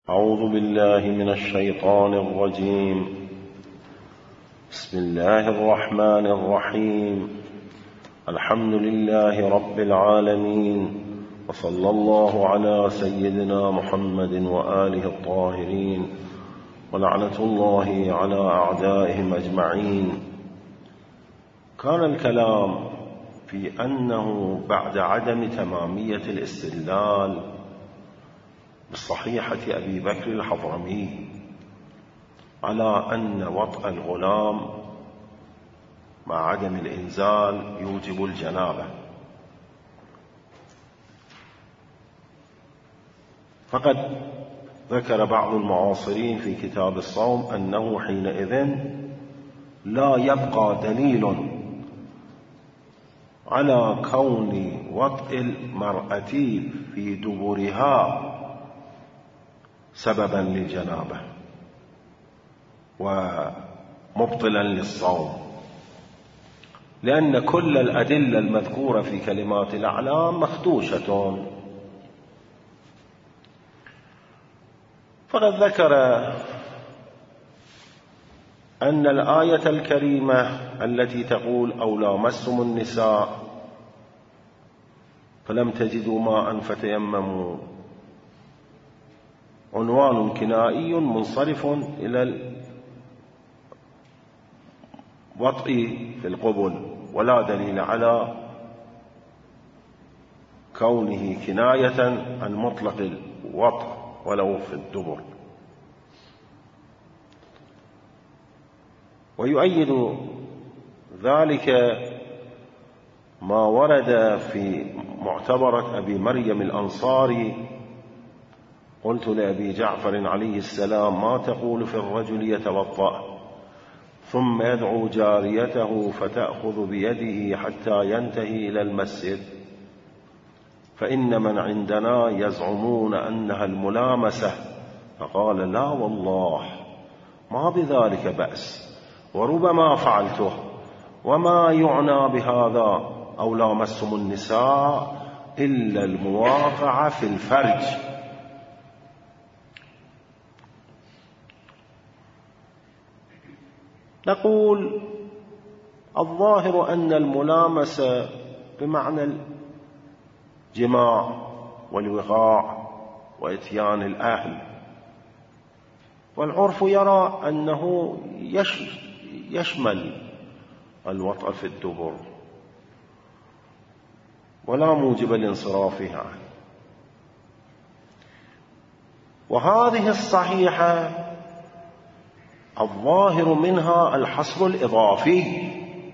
أعوذ بالله من الشيطان الرجيم. بسم الله الرحمن الرحيم. الحمد لله رب العالمين، وصلى الله على سيدنا محمد وآله الطاهرين، ولعنة الله على أعدائهم أجمعين. كان الكلام في أنه بعد عدم تمامية الاستدلال بصحيحة أبي بكر الحضرمي على أن وطأ الغلام مع عدم الإنزال يوجب الجنابة، فقد ذكر بعض المعاصرين في كتاب الصوم أنه حينئذ لا يبقى دليل على كون وطئ المرأة في دبرها سببا للجنابة ومبطلا للصوم، لأن كل الأدلة المذكورة في كلمات الأعلام مخدوشة. فقد ذكر أن الآية الكريمة التي تقول أو لامستم النساء فلم تجدوا ماء فتيمموا عنوان كنائي منصرف إلى الوطء في القبل، ولا دليل على كونه كناية عن مطلق الوطء ولو في الدبر. ويؤيد ذلك ما ورد في معتبرة أبي مريم الأنصاري: قلت لأبي جعفر عليه السلام: ما تقول في الرجل يتوضأ ثم يدعو جاريته فتأخذ بيده حتى ينتهي إلى المسجد، فإن من عندنا يزعمون أنها الملامسة؟ فقال: لا والله ما بذلك بأس، وربما فعلته، وما يعنى بهذا أو لامستم النساء إلا المواقعة في الفرج. نقول: الظاهر أن الملامسة بمعنى الجماع والوقاع وإتيان الأهل، والعرف يرى أنه يشمل الوطأ في الدبر ولا موجب لانصرافها. وهذه الصحيحة الظاهر منها الحصر الإضافي،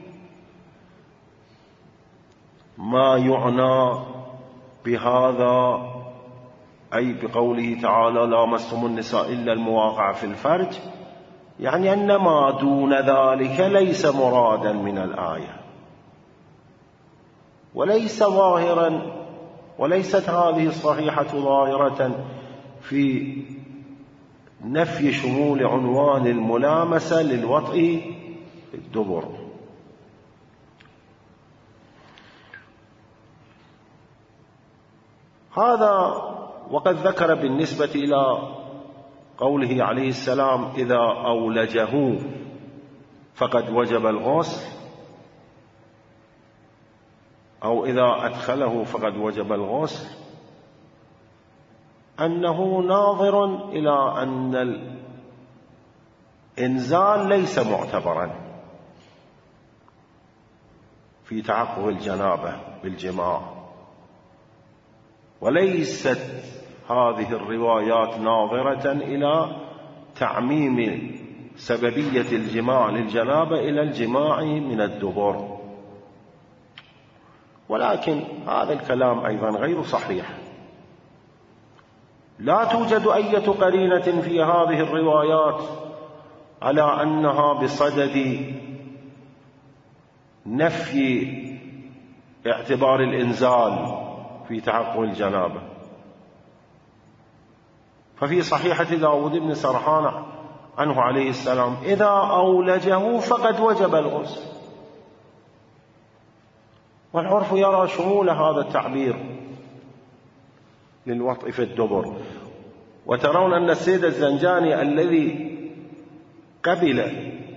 ما يعنى بهذا أي بقوله تعالى: لامستم النساء إلا المواقع في الفرج، يعني أن ما دون ذلك ليس مرادا من الآية، وليس ظاهرا، وليست هذه الصحيحة ظاهرة في نفي شمول عنوان الملامسة للوطء في الدبر. هذا وقد ذكر بالنسبة إلى قوله عليه السلام: إذا أولجه فقد وجب الغسل، أو إذا أدخله فقد وجب الغسل، أنه ناظر إلى أن الإنزال ليس معتبرا في تحقق الجنابة بالجماع، وليست هذه الروايات ناظرة إلى تعميم سببية الجماع للجنابة إلى الجماع من الدبر. ولكن هذا الكلام أيضا غير صحيح، لا توجد أي قرينة في هذه الروايات على أنها بصدد نفي اعتبار الإنزال في تحقق الجنابة. ففي صحيحة داود بن سرحان عنه عليه السلام: إذا أولجه فقد وجب الغسل، والعرف يرى شمول هذا التعبير للوطء في الدبر. وترون أن السيد الزنجاني الذي قبل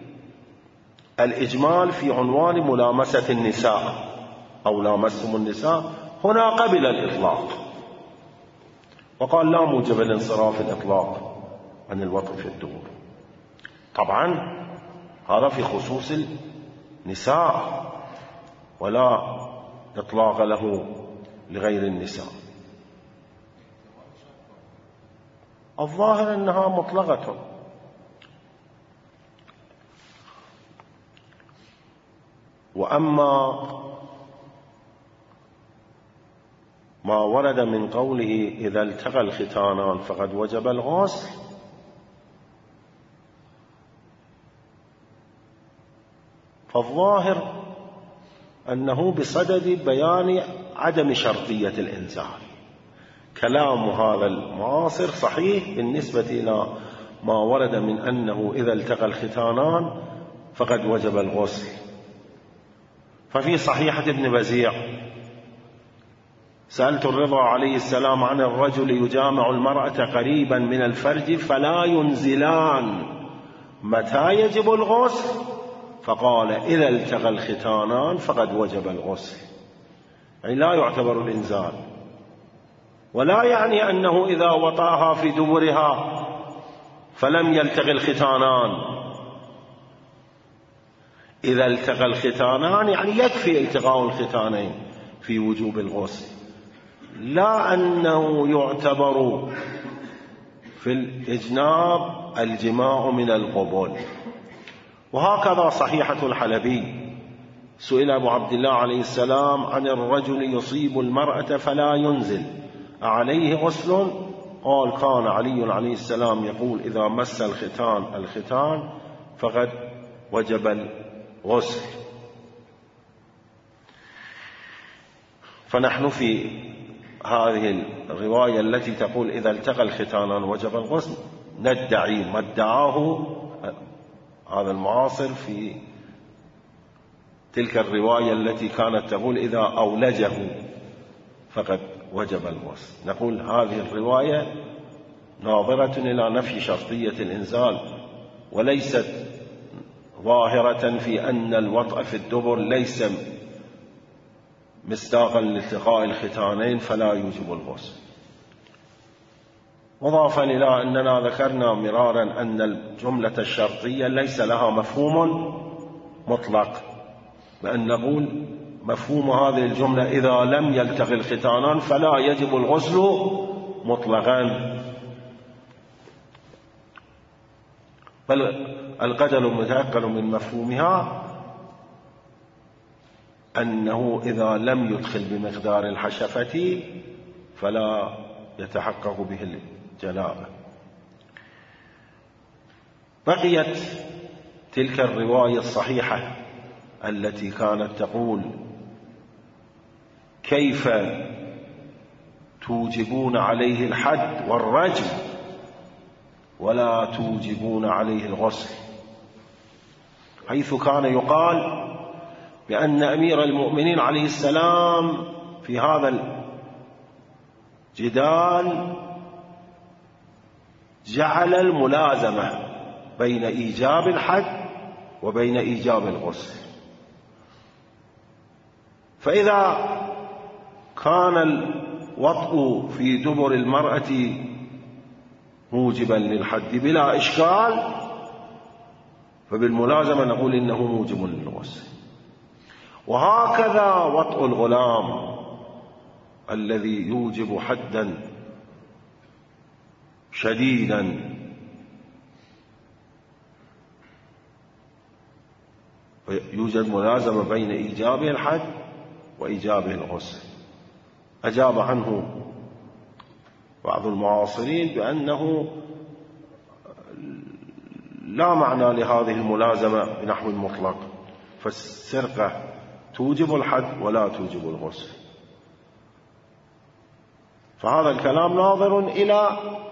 الإجمال في عنوان ملامسة النساء أو لامستم النساء، هنا قبل الإطلاق وقال لا موجب الانصراف الإطلاق عن الوطء في الدبر. طبعا هذا في خصوص النساء ولا إطلاق له لغير النساء. الظاهر أنها مطلقة. وأما ما ورد من قوله إذا التقى الختانان فقد وجب الغسل، فالظاهر أنه بصدد بيان عدم شرطية الإنزال. كلام هذا المعاصر صحيح بالنسبة إلى ما ورد من أنه إذا التقى الختانان فقد وجب الغسل. ففي صحيحة ابن بزيع سألت الرضا عليه السلام عن الرجل يجامع المرأة قريبا من الفرج فلا ينزلان متى يجب الغسل؟ فقال إذا التقى الختانان فقد وجب الغسل، يعني لا يعتبر الإنزال، ولا يعني أنه إذا وطاها في دبرها فلم يلتقي الختانان. إذا التقى الختانان يعني يكفي التقاء الختانين في وجوب الغسل، لا أنه يعتبر في الإجناب الجماع من القبول. وهكذا صحيحة الحلبي سئل أبو عبد الله عليه السلام عن الرجل يصيب المرأة فلا ينزل أعليه غسل؟ قال كان علي عليه السلام يقول إذا مس الختان فقد وجب الغسل. فنحن في هذه الرواية التي تقول إذا التقى الختانان وجب الغسل ندعي ما ادعاه هذا المعاصر في تلك الرواية التي كانت تقول إذا أولجه فقد وجب الغسل. نقول هذه الرواية ناظرة إلى نفي شرطية الإنزال، وليست ظاهرة في أن الوطء في الدبر ليس مصداقا لالتقاء الختانين فلا يوجب الغسل. مضافا إلى أننا ذكرنا مرارا أن الجملة الشرطية ليس لها مفهوم مطلق، بأن نقول مفهوم هذه الجملة إذا لم يلتقي الختانان فلا يجب الغسل مطلقا، بل القدر المتأكد من مفهومها أنه إذا لم يدخل بمقدار الحشفة فلا يتحقق به الجنابة. بقيت تلك الرواية الصحيحة التي كانت تقول كيف توجبون عليه الحد والرجم ولا توجبون عليه الغسل، حيث كان يقال بأن أمير المؤمنين عليه السلام في هذا الجدال جعل الملازمة بين إيجاب الحد وبين إيجاب الغسل. فإذا كان الوطء في دبر المرأة موجبا للحد بلا إشكال فبالملازمة نقول إنه موجب للغسل. وهكذا وطء الغلام الذي يوجب حدا شديدا يوجد ملازمة بين إيجابه الحد وإيجابه الغسل. أجاب عنه بعض المعاصرين بأنه لا معنى لهذه الملازمة بنحو مطلق، فالسرقة توجب الحد ولا توجب الغسل. فهذا الكلام ناظر إلى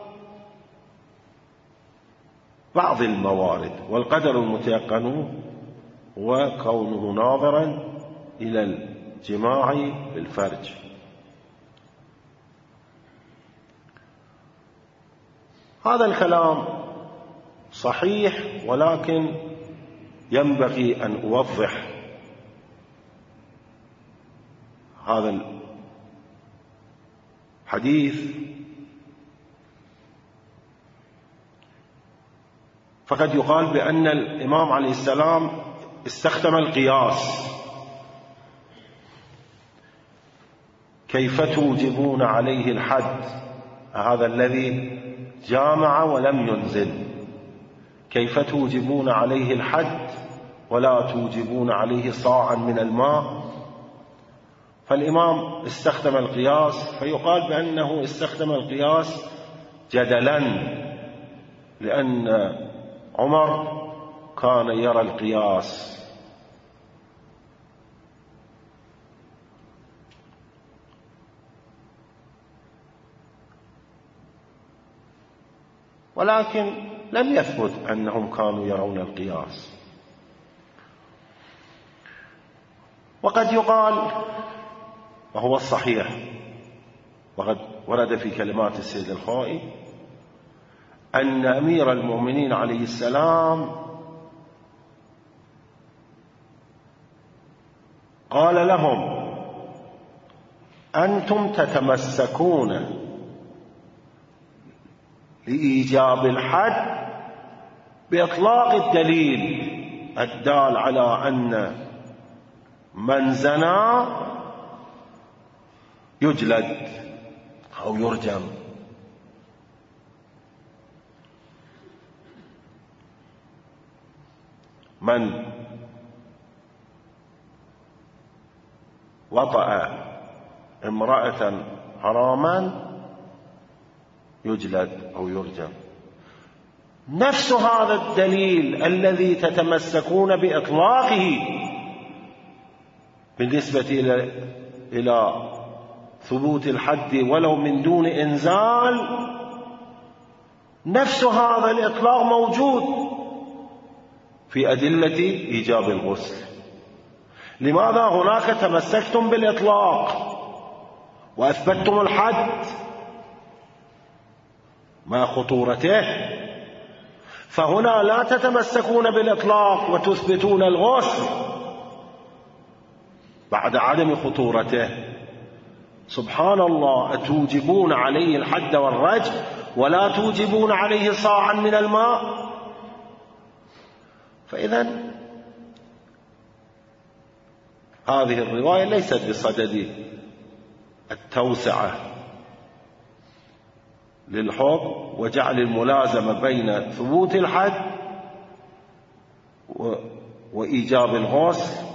بعض الموارد، والقدر المتيقن وكونه ناظرا إلى الجماع بالفرج. هذا الكلام صحيح، ولكن ينبغي أن أوضح هذا الحديث. فقد يقال بأن الإمام عليه السلام استخدم القياس: كيف توجبون عليه الحد، هذا الذي جامع ولم ينزل، كيف توجبون عليه الحد ولا توجبون عليه صاعا من الماء. فالإمام استخدم القياس، فيقال بأنه استخدم القياس جدلا، لأن عمر كان يرى القياس. ولكن لم يثبت أنهم كانوا يرون القياس. وقد يقال، وهو الصحيح وقد ورد في كلمات السيد الخوئي، أن أمير المؤمنين عليه السلام قال لهم: أنتم تتمسكون لإيجاب الحد بإطلاق الدليل الدال على أن من زنى يجلد أو يرجم. من وطأ امرأة حراما يجلد أو يرجم. نفس هذا الدليل الذي تتمسكون بإطلاقه بالنسبة إلى ثبوت الحد ولو من دون إنزال، نفس هذا الإطلاق موجود في أدلة إيجاب الغسل. لماذا هناك تمسكتم بالإطلاق وأثبتتم الحد مع خطورته، فهنا لا تتمسكون بالإطلاق وتثبتون الغسل بعد عدم خطورته؟ سبحان الله، أتوجبون عليه الحد والرجم ولا توجبون عليه صاعا من الماء؟ فإذن هذه الرواية ليست بصدد التوسعة للحكم وجعل الملازمة بين ثبوت الحد وإيجاب الغسل.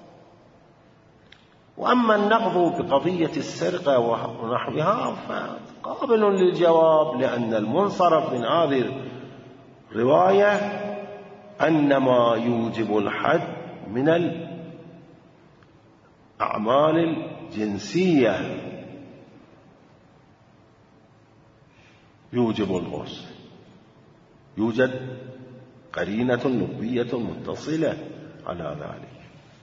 وأما النقض بقضية السرقة ونحوها فقابل للجواب، لأن المنصرف من هذه الرواية أن ما يوجب الحد من الأعمال الجنسية يوجب الغسل، يوجد قرينة لبية متصلة على ذلك.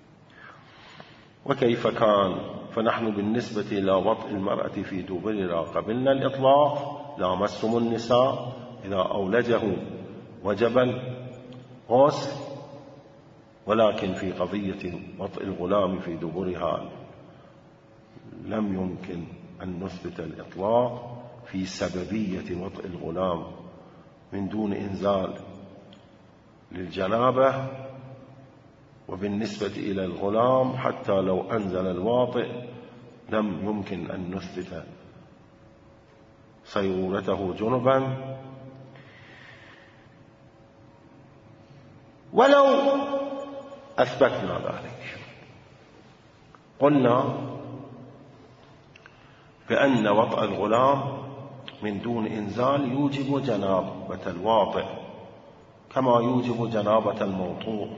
وكيف كان؟ فنحن بالنسبة إلى وطء المرأة في دبرها قبلنا الإطلاق: لامستم النساء إذا أولجه وجب الغسل. ولكن في قضية وطء الغلام في دبرها لم يمكن أن نثبت الإطلاق في سببية وطء الغلام من دون إنزال للجنابة. وبالنسبة إلى الغلام حتى لو أنزل الواطئ لم يمكن أن نثبت صيرورته جنبا. ولو أثبتنا ذلك قلنا بأن وطأ الغلام من دون إنزال يوجب جنابة الواطئ كما يوجب جنابة الموطوء.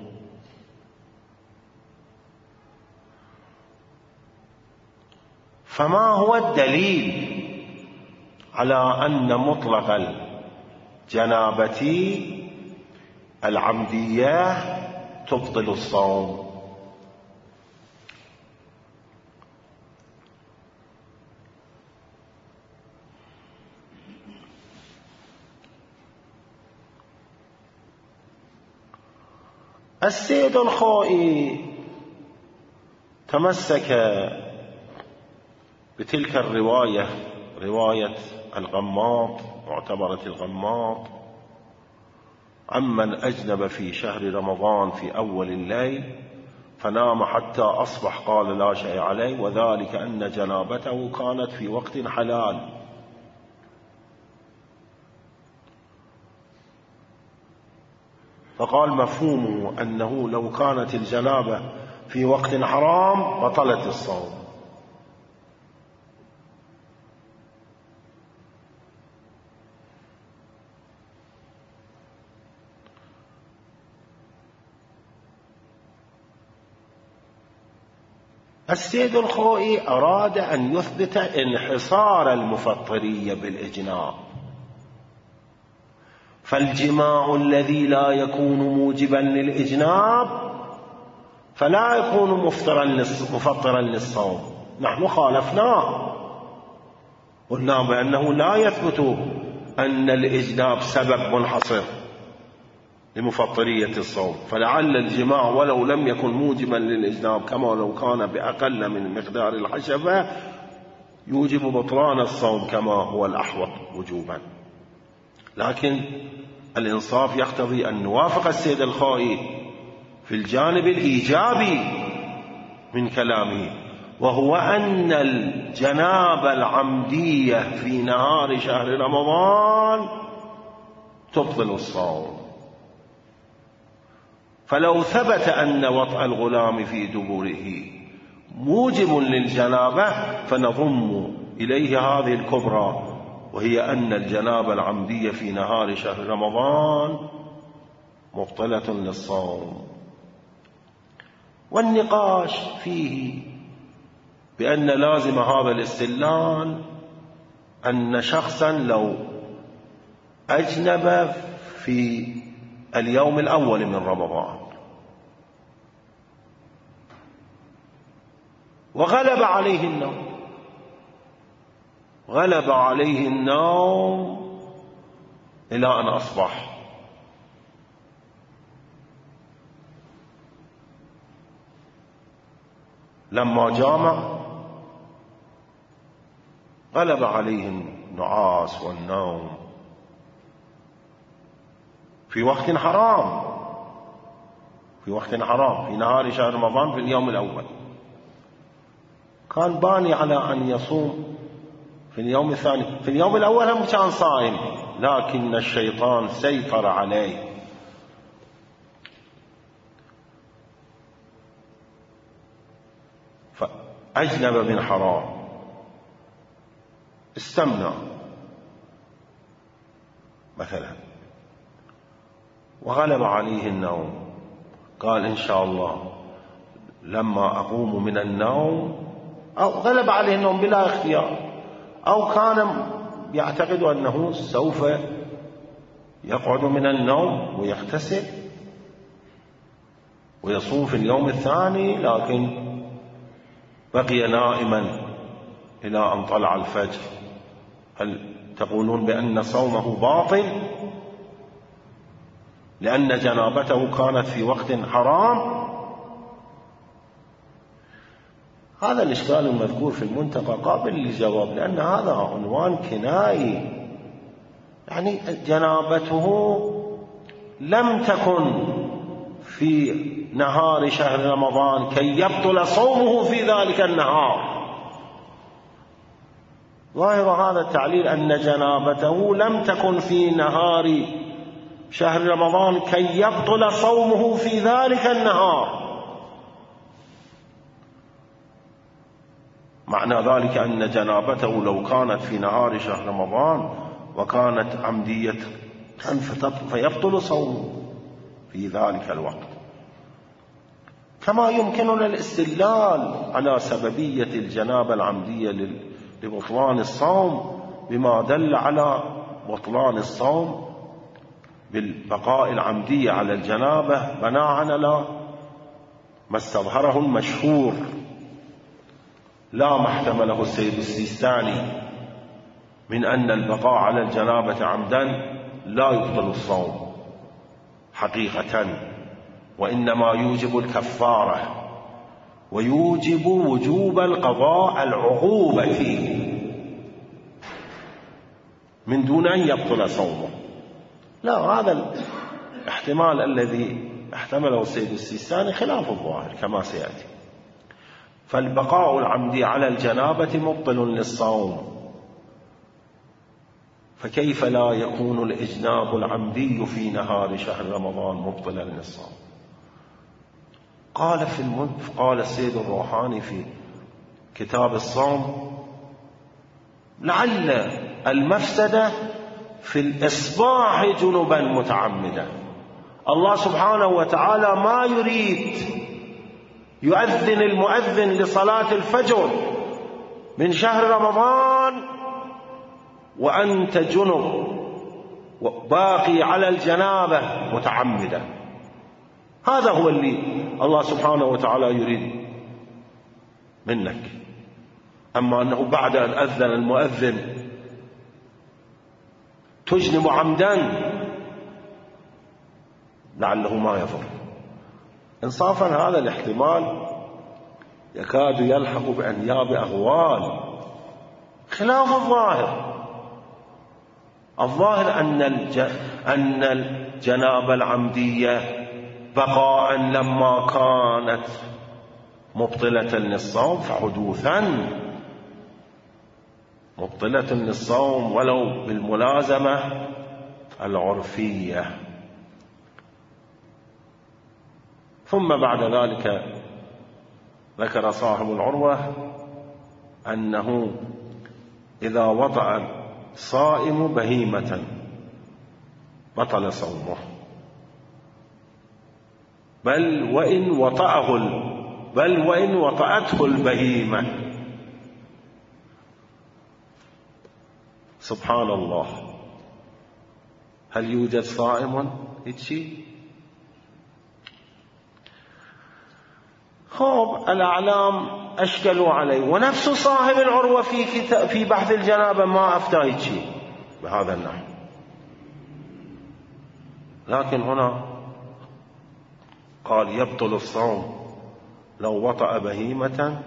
فما هو الدليل على أن مطلق الجنابة العمدية تبطل الصوم؟ السيد الخوئي تمسك بتلك الرواية، رواية الغماض، معتبرة الغماض، عمن أجنب في شهر رمضان في أول الليل فنام حتى أصبح قال لا شيء عليه، وذلك أن جنابته كانت في وقت حلال. فقال مفهومه أنه لو كانت الجنابة في وقت حرام بطلت الصوم. السيد الخوئي أراد أن يثبت انحصار المفطرية بالإجناب، فالجماع الذي لا يكون موجبا للإجناب فلا يكون مفطرا للصوم. نحن خالفناه، قلنا بأنه لا يثبت أن الإجناب سبب منحصر لمفطرية الصوم، فلعل الجماع ولو لم يكن موجبا للإجناب كما لو كان بأقل من مقدار الحشفة يوجب بطلان الصوم كما هو الأحوط وجوبا. لكن الإنصاف يقتضي أن نوافق السيد الخوئي في الجانب الإيجابي من كلامه، وهو أن الجنابة العمدية في نهار شهر رمضان تبطل الصوم. فلو ثبت أن وطأ الغلام في دبره موجب للجنابة فنضم إليه هذه الكبرى، وهي أن الجنابة العمدية في نهار شهر رمضان مبطلة للصوم. والنقاش فيه بأن لازم هذا الاستدلال أن شخصا لو أجنب في اليوم الأول من رمضان وغلب عليه النوم، غلب عليه النوم إلى أن أصبح، لما جامع غلب عليه النعاس والنوم في وقت حرام، في وقت حرام في نهار شهر رمضان في اليوم الأول، كان باني على أن يصوم في اليوم الثاني. في اليوم الأول هم كان صائم، لكن الشيطان سيطر عليه فأجنب من حرام، استمنى مثلا وغلب عليه النوم، قال إن شاء الله لما أقوم من النوم، أو غلب عليه النوم بلا اختيار، أو كان يعتقد أنه سوف يقعد من النوم ويغتسل ويصوم في اليوم الثاني، لكن بقي نائما إلى أن طلع الفجر. هل تقولون بأن صومه باطل لأن جنابته كانت في وقت حرام؟ هذا الإشكال المذكور في المنتقى قابل للجواب، لأن هذا عنوان كنائي، يعني جنابته لم تكن في نهار شهر رمضان كي يبطل صومه في ذلك النهار. ظاهر هذا التعليل أن جنابته لم تكن في نهار شهر رمضان كي يبطل صومه في ذلك النهار. معنى ذلك أن جنابته لو كانت في نهار شهر رمضان وكانت عمدية فيبطل صومه في ذلك الوقت. كما يمكننا الاستدلال على سببية الجنابة العمدية لبطلان الصوم بما دل على بطلان الصوم بالبقاء العمدية على الجنابة بناء على ما استظهره المشهور لا ما احتمله السيد السيستاني من أن البقاء على الجنابة عمدا لا يبطل الصوم حقيقة، وإنما يوجب الكفارة ويوجب وجوب القضاء العقوبة من دون أن يبطل صومه. لا، هذا الاحتمال الذي احتمله السيد السيستاني خلاف الظاهر كما سيأتي. فالبقاء العمدي على الجنابة مبطل للصوم، فكيف لا يكون الإجناب العمدي في نهار شهر رمضان مبطلا للصوم؟ قال السيد الروحاني في كتاب الصوم: لعل المفسدة في الإصباح جنبا متعمدا. الله سبحانه وتعالى ما يريد يؤذن المؤذن لصلاة الفجر من شهر رمضان وأنت جنب باقي على الجنابة متعمدا. هذا هو اللي الله سبحانه وتعالى يريد منك. أما أنه بعد أن أذن المؤذن تجنب عمدا، لعله ما يضر. إنصافا هذا الاحتمال يكاد يلحق بأنياب أغوال خلاف الظاهر. الظاهر أن الجنابة العمدية بقاء لما كانت مبطلة للصوم فحدوثا مبطلة للصوم ولو بالملازمة العرفية. ثم بعد ذلك ذكر صاحب العروة أنه إذا وطأ صائم بهيمة بطل صومه، بل وإن وطأته البهيمة. سبحان الله، هل يوجد صائم هيك؟ الأعلام أشكلوا عليه، ونفس صاحب العروة في بحث الجنابة ما أفتى هيك بهذا النحو. لكن هنا قال يبطل الصوم لو وطأ بهيمة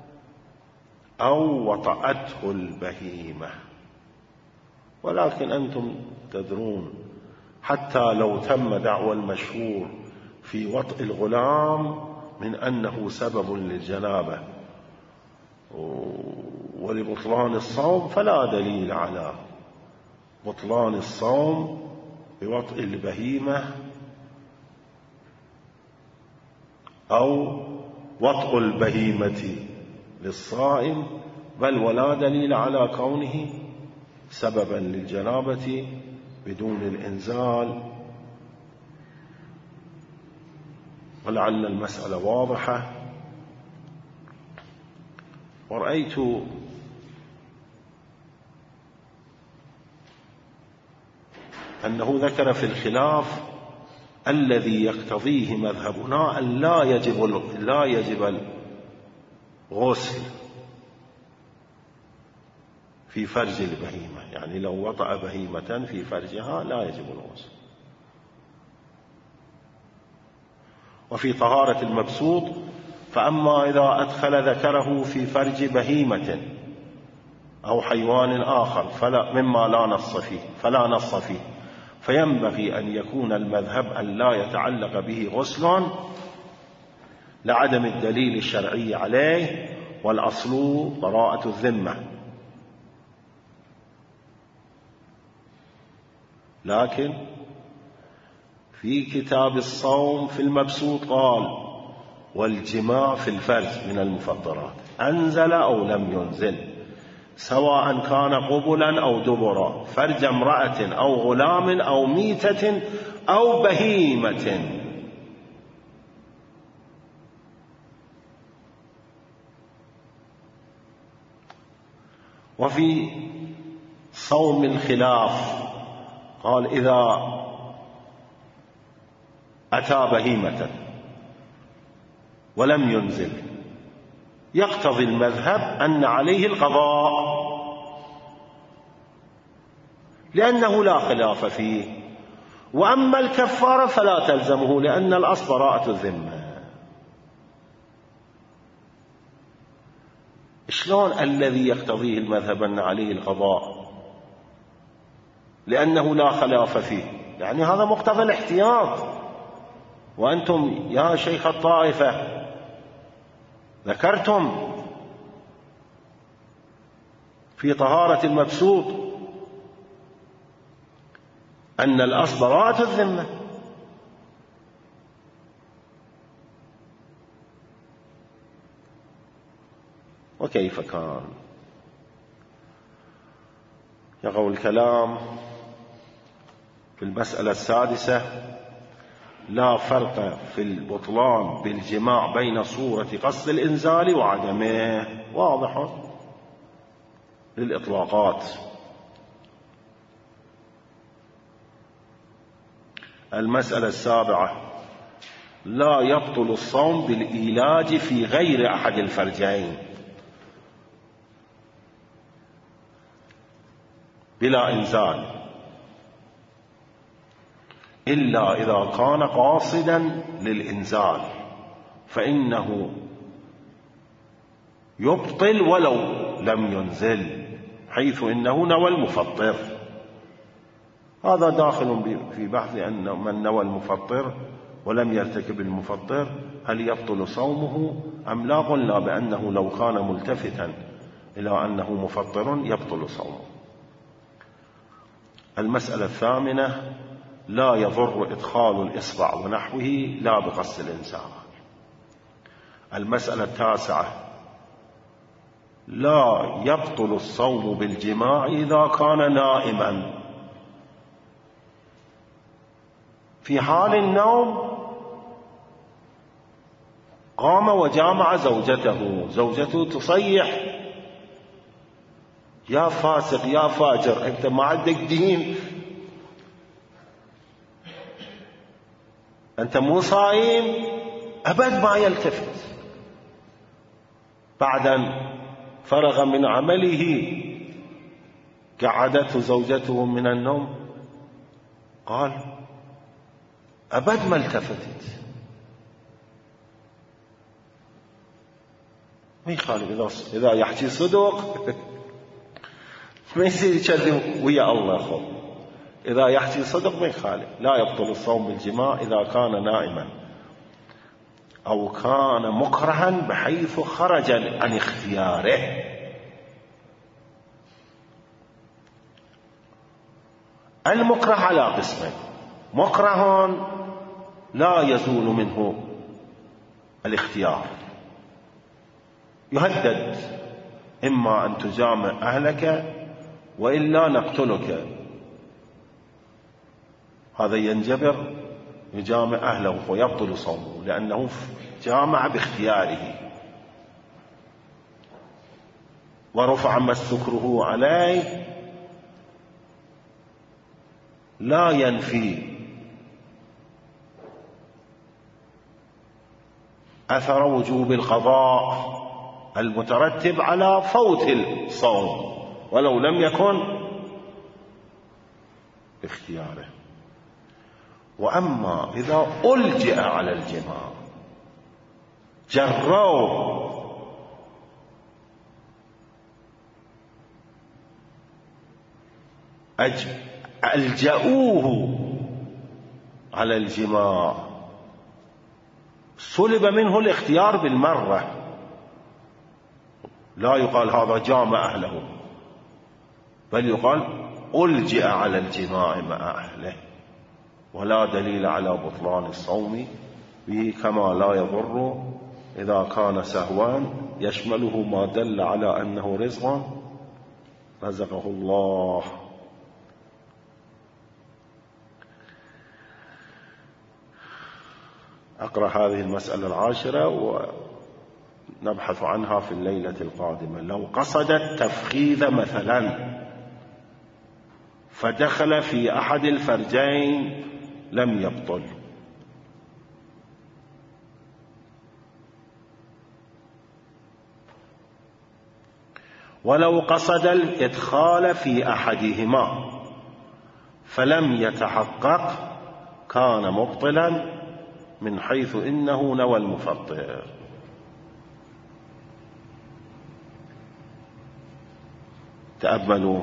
أو وطأته البهيمة. ولكن أنتم تدرون حتى لو تم دعوى المشهور في وطئ الغلام من أنه سبب للجنابة ولبطلان الصوم، فلا دليل على بطلان الصوم بوطئ البهيمة أو وطئ البهيمة للصائم، بل ولا دليل على كونه سببا للجنابة بدون الإنزال. ولعل المسألة واضحة. ورأيت أنه ذكر في الخلاف الذي يقتضيه مذهبنا أن لا يجب الغسل في فرج البهيمة، يعني لو وطأ بهيمة في فرجها لا يجب الغسل. وفي طهارة المبسوط فأما إذا أدخل ذكره في فرج بهيمة أو حيوان آخر مما فلا نص فيه، فينبغي أن يكون المذهب أن لا يتعلق به غسل لعدم الدليل الشرعي عليه، والأصل براءة الذمة. لكن في كتاب الصوم في المبسوط قال والجماع في الفرج من المفطرات، أنزل أو لم ينزل، سواء كان قبلا أو دبرا، فرج امرأة أو غلام أو ميتة أو بهيمة. وفي صوم الخلاف قال إذا أتى بهيمة ولم ينزل يقتضي المذهب أن عليه القضاء، لأنه لا خلاف فيه، وأما الكفارة فلا تلزمه لأن الأصل براءة الذمة. شلون الذي يقتضيه المذهب أن عليه القضاء لأنه لا خلاف فيه؟ يعني هذا مقتضى الاحتياط. وأنتم يا شيخ الطائفة ذكرتم في طهارة المبسوط أن الأصل براءة الذمة. وكيف كان يقول الكلام في المسألة السادسة: لا فرق في البطلان بالجماع بين صورة قصد الإنزال وعدمه. واضح للإطلاقات. المسألة السابعة: لا يبطل الصوم بالإيلاج في غير أحد الفرجين بلا إنزال إلا إذا كان قاصدا للإنزال، فإنه يبطل ولو لم ينزل، حيث إنه نوى المفطر. هذا داخل في بحث أن من نوى المفطر ولم يرتكب المفطر هل يبطل صومه أم لا؟ قلنا بأنه لو كان ملتفتا إلى أنه مفطر يبطل صومه. المسألة الثامنة: لا يضر إدخال الإصبع ونحوه لا بقصد الإنزال. المسألة التاسعة: لا يبطل الصوم بالجماع إذا كان نائما. في حال النوم قام وجامع زوجته تصيح: يا فاسق يا فاجر، أنت ما عندك دين، أنت مو صايم. أبد ما يلتفت. بعد أن فرغ من عمله قعدته زوجته من النوم، قال أبد ما التفتت. ما يخالف إذا يحكي صدق ما يصير يكذب ويا الله خب. إذا يحكي صدق ما يخالف. لا يبطل الصوم بالجماع إذا كان نائما أو كان مكرها بحيث خرج عن اختياره. المكره على قسمين: مكره لا يزول منه الاختيار، يهدد إما أن تجامع أهلك وإلا نقتلك. هذا ينجبر، يجامع أهله ويبطل صومه لأنه جامع باختياره ورفع ما استكره عليه. لا ينفي أثر وجوب القضاء المترتب على فوت الصوم ولو لم يكن باختياره. وأما إذا ألجأ على الجماع، جروه ألجأوه على الجماع، سلب منه الاختيار بالمرة. لا يقال هذا جامع أهله، بل يقال ألجأ على الجماع مع أهله، ولا دليل على بطلان الصوم به، كما لا يضر إذا كان سهوا يشمله ما دل على أنه رزق رزقه الله. أقرأ هذه المسألة العاشرة ونبحث عنها في الليلة القادمة. لو قصد التفخيذ مثلا فدخل في أحد الفرجين لم يبطل. ولو قصد الإدخال في أحدهما فلم يتحقق كان مبطلا من حيث إنه نوى المفطر. تأملوا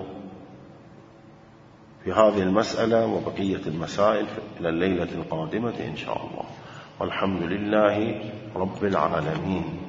في هذه المسألة وبقية المسائل إلى الليلة القادمة إن شاء الله، والحمد لله رب العالمين.